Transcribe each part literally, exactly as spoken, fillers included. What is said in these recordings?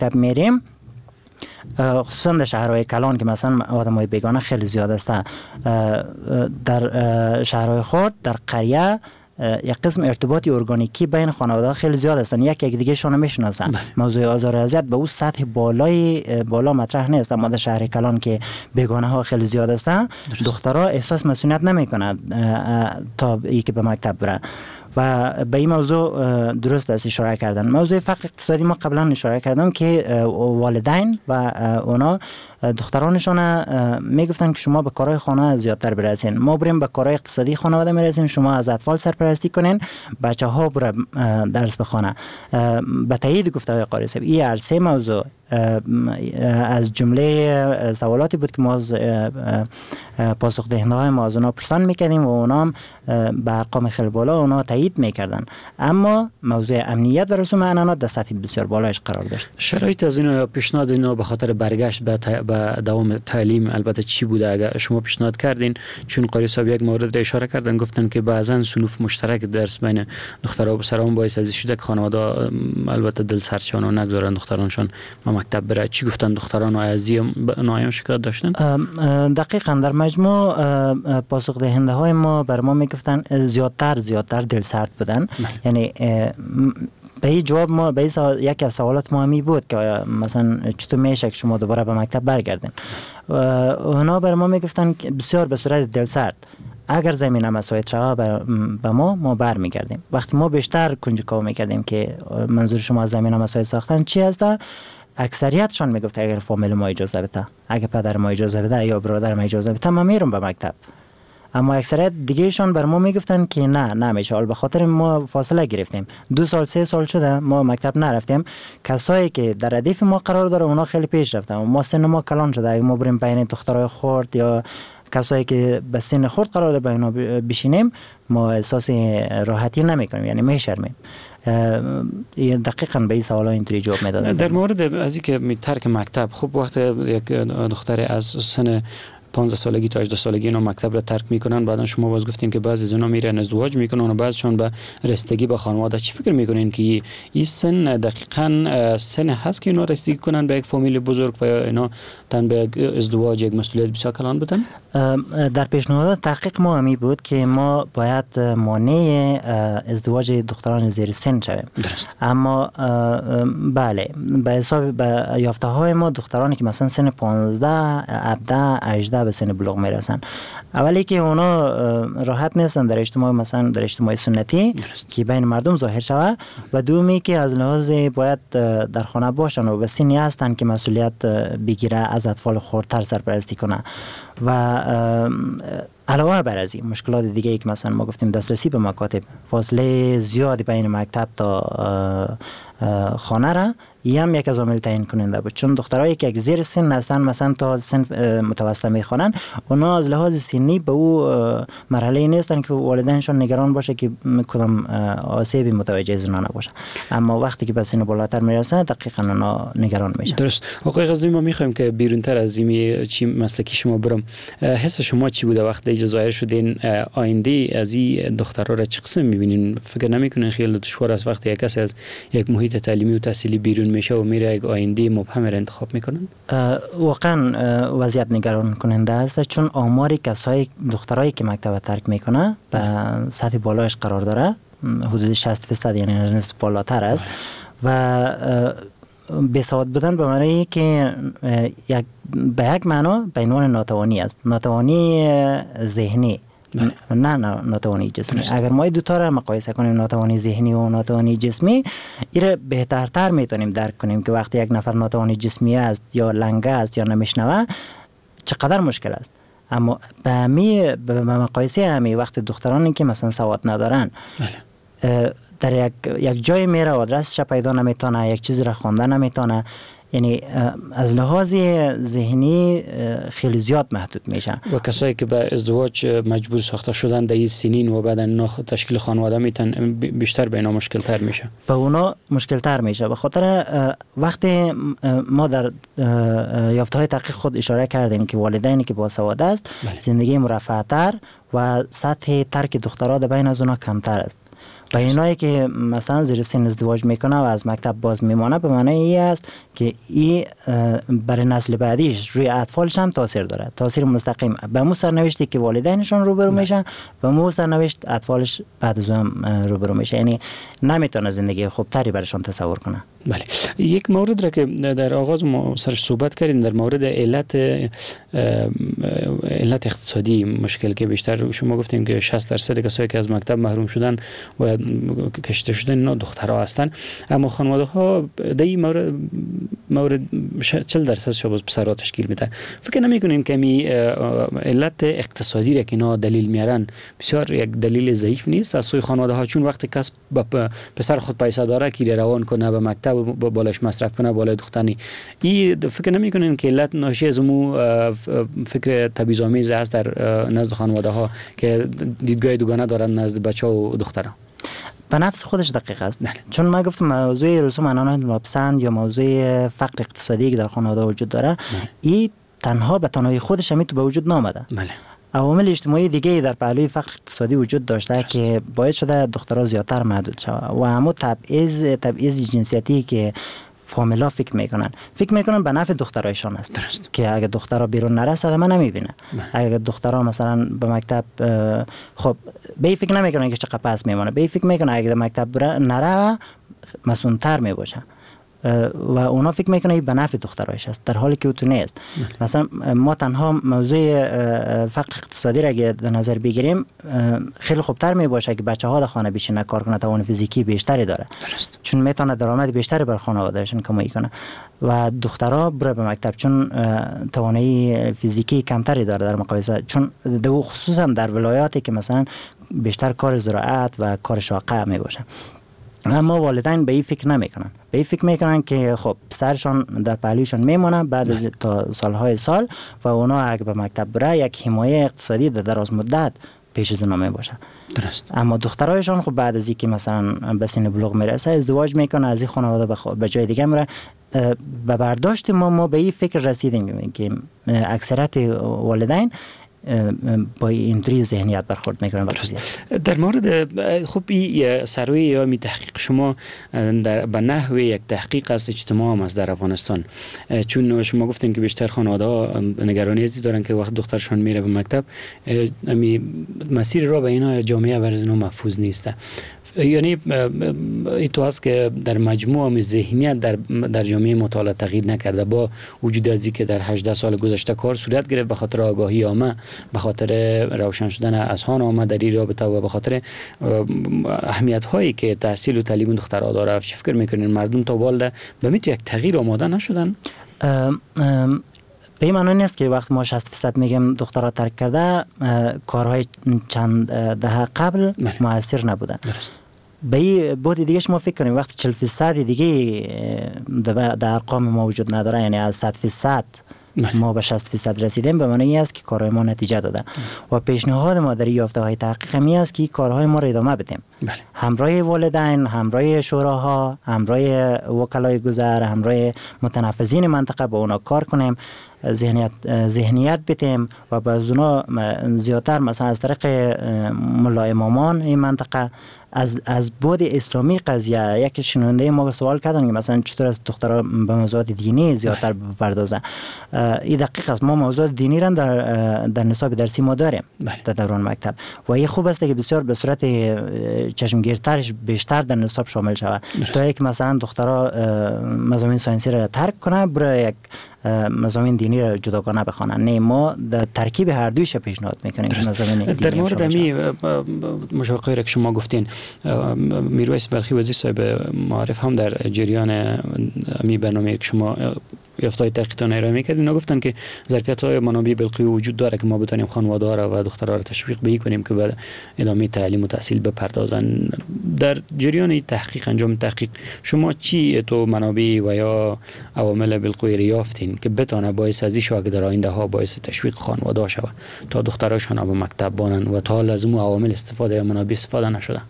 مکتب میریم، خصوصا در شهرهای کلان که مثلا آدمای بیگانه خیلی زیاد است، در شهرهای خرد در قریه یک قسم ارتباطی ارگانیکی بین خانواده خیلی زیاد هستن، یک یک دیگه شون نمیشناسن. موضوع آزار و اذیت به اون سطح بالای بالا مطرح نیست، اما در شهر کلان که بیگانه ها خیلی زیاد هستن، دخترها احساس مسئولیت نمیکنن تا اینکه به مکتب برن و به این موضوع درست است اشاره کردن. موضوع فقر اقتصادی ما قبلا اشاره کردم که والدین و اونا دخترانشون میگفتن که شما به کارهای خانه زیادتر برسین، ما بریم به کارهای اقتصادی خانواده میرسیم، شما از اطفال سرپرستی کنین، بچه ها بره درس بخونه. به تایید گفته های قاری صاحب این هر سه موضوع از جمله سوالاتی بود که ما از پاسخ دهنده های ما از اونا پرسان میکردیم و اونا هم به ارقام خیلی بالا اونا تایید میکردن، اما موضوع امنیت و رسوم عنعنات در سطح بسیار بالایش قرار داشت. شرایط از اینا یا پیشنهاد اینا به خاطر برگشت به به دوام تعلیم البته چی بوده؟ اگر شما پیشنهاد کردین، چون قاری صاحب یک مورد را اشاره کردن، گفتن که بعضا صنوف مشترک درس بین دخترها و پسرها باعث از شده که خانواده البته دل سردشان و نگذارن دخترانشان به مکتب بره. چی گفتن دختران از نایم شکایت داشتن؟ دقیقاً در مجموع پاسخ دهنده های ما بر ما میگفتن زیادتر زیادتر دل سرد بودن. یعنی به این جواب ما به این یکی از سوالات ما همی بود که مثلا چطور میشه که شما دوباره به مکتب برگردین. اونا بر ما میگفتن بسیار به صورت دل سرد اگر زمینه مساعد شود به ما ما بر میگردیم. وقتی ما بیشتر کنجکاو میکردیم که منظور شما از زمینه مساعد ساختن چی هسته، اکثریتشان میگفت اگر فامیل ما اجازه بده، اگر پدر ما اجازه بده یا برادر ما اجازه بده ما میرم به مکتب. اما اکثریت دیگهشان بر ما میگفتن که نه نمیشه، حال به خاطر ما فاصله گرفتیم، دو سال سه سال شده ما مکتب نرفتیم. کسایی که در ردیف ما قرار داره اونا خیلی پیش رفتن، ما سن ما کلان شده، اگه ما بریم بین دخترای خرد یا کسایی که به سن خرد قرار داره بینا بشینیم ما احساس راحتی نمیکنیم، یعنی میشرمیم. دقیقاً به این سوالا اینطوری جواب میدادن. در مورد از اینکه می ترک مکتب، خب وقت یک دختر از سن پانزده سالگی تا هجده سالگی اینا مکتب را ترک میکنن، بعدا شما باز گفتین که بعضی از اینا میرن ازدواج میکنن و بعضشون به رسیدگی به خانواده. چی فکر میکنین که این سن دقیقاً سن هست که اینا رسیدگی کنن به یک فامیل بزرگ و یا اینا تن به ازدواج یک مسئولیت بسیار کلان بدن؟ در پیشنهاد تحقیق ما همی بود که ما باید مانع ازدواج دختران زیر سن شویم. درست. اما بله به حساب به یافته های ما دخترانی که مثلا سن پانزده، هفده، هجده به سن بلوغ میرسن، اولی که اونا راحت نیستن در اجتماع مثلا در اجتماع سنتی که بین مردم ظاهر شود، و دومی که از لحاظ باید در خانه باشن و به سنی هستن که مسئولیت بگیره از اطفال خردتر سرپرستی کنه. و علاوه بر از این مشکلات دیگه ای که مثلا ما گفتیم دسترسی به مکاتب، فاصله زیادی بین مکتب تا خانه را، یه هم یک از عامل تعیین کننده بود، چون دخترایی که یک زیر سن هستن مثلا تا سن متوسطه میخوانن، اونا از لحاظ سنی به او مرحله نیستن که والدینشون نگران باشه که کدام آسیبی متوجه زنانه باشه، اما وقتی که به سن بالاتر میرسه دقیقاً اونا نگران میشن. درست. آقای غزنوی ما میخوایم که بیرونتر از این چی مسلکی شما برم، حس شما چی بوده وقتی که ظاهر شدین؟ آینده از این دخترها را چه قسم میبینین؟ فکر نمیکنین خیلی دشوار است وقتی یک کسی از یک محیط تعلیمی و تحصیلی بیرون میشه و میره یک آینده مبهم را انتخاب میکنن؟ واقعا وضعیت نگران کننده است، چون آمار کسای دخترایی که مکتب ترک میکنه به سطح بالایش قرار داره، حدود شصت درصد، یعنی نسبت بالاتر است. و بیسواد بودن به معنی که یک به یک معنا به عنوان ناتوانی است، ناتوانی ذهنی، نه نه ناتوانی جسمی. اگر ما دو تا را مقایسه کنیم، ناتوانی ذهنی و ناتوانی جسمی، این بهترتر میتونیم درک کنیم که وقتی یک نفر ناتوانی جسمی است یا لنگه است یا نمیشنوه چقدر مشکل است. اما به همی به مقایسه همی وقتی دخترانی که مثلا سواد ندارن در یک یک جای میره آدرسش پیدا نمیتونه، یک چیزی را خوانده نمیتونه، یعنی از لحاظ ذهنی خیلی زیاد محدود میشن. و کسایی که به ازدواج مجبور ساخته شدن در این سنین و بعدن تشکیل خانواده میتن بیشتر به اینا مشکل تر میشه. به اونا مشکل تر میشه. به خاطر وقتی ما در یافته های تحقیق خود اشاره کردیم که والدینی که باسواد است بله. زندگی مرفه تر و سطح ترک دخترها در بین از اونا کمتر است. و اینایی که مثلا زیر سن ازدواج میکنه و از مکتب باز میمانه به معنی ای است که این برای نسل بعدیش روی اطفالش هم تاثیر داره، تاثیر مستقیم به مو سرنوشتی که والدینشون روبرو میشن به مو سرنوشت اطفالش بعد از اون روبرو میشه، یعنی نمیتونه زندگی خوبتری براشون تصور کنه. بله، یک مورد را که در آغاز ما سرش صحبت کردیم در مورد علت علت اقتصادی مشکل که بیشتر شما گفتیم که شصت درصد کسایی که از مکتب محروم شدن و کشته شدن اینا دخترها هستن، اما خانواده ها در این مورد مورد چهل درصد شباز پسرها تشکیل میده. فکر نمیکنین که می علت اقتصادی را که اینا دلیل میارن بسیار یک دلیل ضعیف نیست از سوی خانواده ها؟ چون وقتی کس پسر خود پیسه داره که روان کنه به مکتب بالاش مصرف کنه بالای دخترنی، این فکر نمیکنین که علت ناشی از مو فکر تبعیض‌آمیز است در نزد خانواده ها که دیدگاه دوگانه دارن نزد بچه و دخترها؟ به نفس خودش دقیق است. چون من گفتم موضوع رسوم عنان ناپسند یا موضوع فقر اقتصادی که در خانواده وجود داره، این تنها به تنهایی خودش هم تو به وجود نامده. بله. عوامل اجتماعی دیگه در پهلوی فقر اقتصادی وجود داشته درست. که باعث شده دخترها زیادتر محدود شود و همون تبعیض تبعیض جنسیتی که فامیلا فکر میکنن فکر میکنن به نفع دخترایشان است درست. که اگه دخترها بیرون نرسه من نمیبینه، اگه دخترها مثلا به مکتب خب به فکر نمیکنن که چقدر پس میمونه، به فکر میکنن اگه به مکتب نره مسئول‌تر میباشه و اونا فکر میکنه به نفع دخترایش است، در حالی که او تو نیست. مثلا ما تنها موضوع فقر اقتصادی را اگه در نظر بگیریم خیلی خوبتر می باشه که بچه ها در خانه بشینه کار کنه، توان فیزیکی بیشتری داره درست. چون میتونه درآمد بیشتری بر خانوادهشون کمایی کنه و دخترها بره به مکتب چون توانایی فیزیکی کمتری داره در مقایسه، چون دو خصوصا در ولایاتی که مثلا بیشتر کار زراعت و کار شاقه می باشه. اما والدین به این فکر نمیکنن، به این فکر میکنن که خب پسرشان در پهلویشان میمونه بعد از تا سالهای سال و اونا اگه به مکتب بره یک حمایه اقتصادی در دراز مدت پیش از اونا میباشه درست. اما دخترایشان خب بعد از اینکه مثلا به سن بلوغ میرسه ازدواج میکنه، از این خانواده به جای دیگه میره. به برداشت ما ما به این فکر رسیدیم که اکثریت والدین با اینطوری ذهنیت برخورد میکنن. در مورد خب این سروی یا می تحقیق شما در به نحوه یک تحقیق از اجتماع هم است در افغانستان، چون شما گفتین که بیشتر خانواده ها نگرانی ازی دارن که وقت دخترشون میره به مکتب مسیر را به اینا جامعه برای اینا محفوظ نیسته. یعنی ایتو هست که در مجموع ذهنیت در در جامعه مطالعه تغییر نکرده، با وجود از اینکه در هجده سال گذشته کار صورت گرفت به خاطر آگاهی عامه، به خاطر روشن شدن اذهان عامه در این رابطه و به خاطر اهمیت هایی که تحصیل و تعلیم دخترها داره. چی فکر میکنین مردم تا بالده به میتو یک تغییر آماده نشدن؟ ام ام به این معنی نیست که وقت ما شصت فیصد میگیم دخترها ترک کرده کارهای چند دهه قبل مؤثر نبوده درست. به این بود دیگه شما فکر کنیم وقتی چهل فیصد دیگه در ارقام ما وجود نداره، یعنی از صد فیصد ما به شصت فیصد رسیدیم، به معنی است که کارهای ما نتیجه داده و پیشنهاد ما در یافته های تحقیق می است که کارهای ما را ادامه بدیم بله. همراه والدین، همراه شوراها، همراه وکلای گذر، همراه متنفذین منطقه با اونا کار کنیم، ذهنیت ذهنیت بدیم و با اونا زیادتر مثلا از طریق ملا امامان این منطقه از از بود اسلامی قضیه یک شنونده ما سوال کردن که مثلا چطور از دخترها به موضوعات دینی زیادتر بپردازن. این دقیق است، ما موضوعات دینی را در در نصاب درسی ما داریم در دوران مکتب و این خوب است که بسیار به صورت چشمگیرترش بیشتر در نصاب شامل شود تا یک مثلا دخترها مضامین ساینسی را ترک کنه برای یک مضامین دینی را جداگانه بخوانن. نه، ما در ترکیب هر دویش پیشنهاد میکنیم. در مورد امی مشاوره که شما گفتین، میرویس بلخی وزیر صاحب معارف هم در جریان امی برنامه که شما یافته‌های تحقیقاتون ارائه می‌کردین گفتن که ظرفیت‌های منابع بالقوه وجود داره که ما بتونیم خانواده‌ها و دخترها را تشویق بهی کنیم که به ادامه تعلیم و تحصیل بپردازن. در جریان تحقیق انجام تحقیق شما چی تو منابع و یا عوامل بالقوه یافتین که بتونه باعث ازی شود که در آینده ها باعث تشویق خانواده‌ها شود تا دختراشون به مکتب بانن و تا لازم عوامل استفاده یا منابع استفاده نشده؟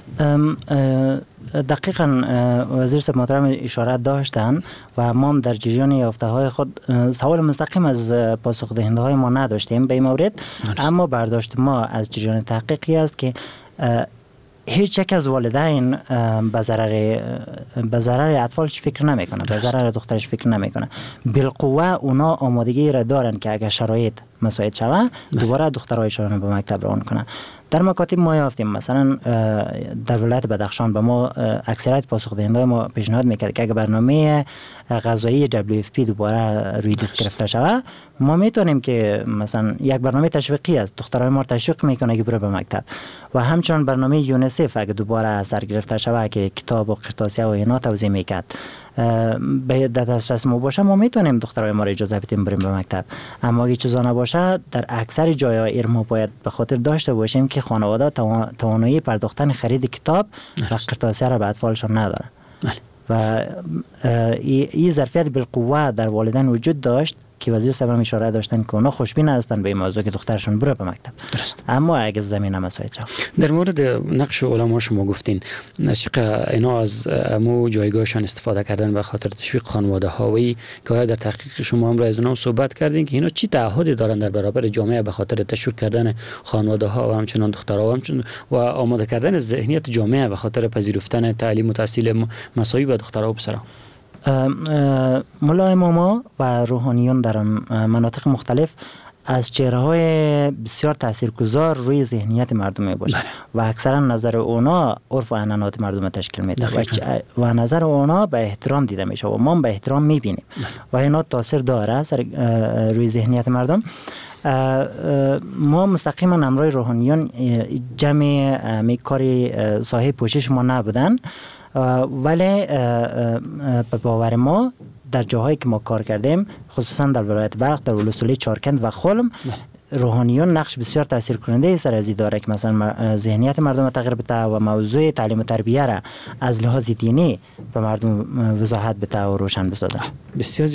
دقیقاً وزیر صاحب محترم اشاره داشتن و ما در جریان یافته‌های خود سوال مستقیم از پاسخ دهنده های ما نداشتیم به این مورد، اما برداشت ما از جریان تحقیقی است که هیچ یک از والدین به ضرر به ضرر اطفالش فکر نمیکنه، به ضرر دخترش فکر نمیکنه. بالقوه اونا آمادگی را دارن که اگر شرایط مساعد شوه دوباره دخترایشان به مکتب روان کنه. در مکاتب ما یافتیم مثلا در ولایت بدخشان به ما اکثریت پاسخ دهنده ما پیشنهاد میکرد که اگر برنامه غذایی دبلیو اف پی دوباره روی دست گرفته شود، ما میتونیم که مثلا یک برنامه تشویقی است، دخترای ما تشویق میکنه که بره به مکتب، و همچنین برنامه یونیسف اگر دوباره سر گرفته شود که کتاب و قرطاسیه و اینا توزیع میکرد به دسترس ما باشه، ما میتونیم دخترای ما را اجازه بدیم بریم به مکتب. اما اگه چیزا نباشه در اکثر جای‌ها ایر ما باید به خاطر داشته باشیم که خانواده توانایی پرداختن خرید کتاب و قرطاسیه را به اطفالشان نداره و این ظرفیت بالقوه در والدین وجود داشت که وزیر صاحب هم اشاره داشتن که اونا خوشبین هستن به این موضوع که دخترشون بره به مکتب. درست. اما اگه زمینه مساعد شد. در مورد نقش علما شما گفتین چقدر اینا از مو جایگاهشان استفاده کردن به خاطر تشویق خانواده ها و که در تحقیق شما هم را از اونها صحبت کردین که اینا چی تعهدی دارن در برابر جامعه به خاطر تشویق کردن خانواده ها و همچنان دخترها و همچنان و آماده کردن ذهنیت جامعه به خاطر پذیرفتن تعلیم و تحصیل مساوی به دخترها و پسرها. مولای ما و روحانیون در مناطق مختلف از چهره‌های بسیار تاثیرگذار روی ذهنیت مردم میباشند و اکثرا نظر اونا عرف و عنعنات مردم تشکیل میده و, و نظر اونا به احترام دیده میشه و ما به احترام میبینیم و اینا تاثیر داره سر روی ذهنیت مردم. ما مستقیما همراه روحانیون جمع میکاری صاحب پوشش ما نبودن، ولی به باور ما در جاهایی که ما کار کردیم خصوصا در ولایت بلخ، در ولسوالی چارکند و خلم، روحانیون نقش بسیار تاثیر کننده سر ازی داره که مثلا ذهنیت مردم تغییر بده و موضوع تعلیم و تربیه را از لحاظ دینی به مردم وضاحت بده و روشن بسازه. بسیار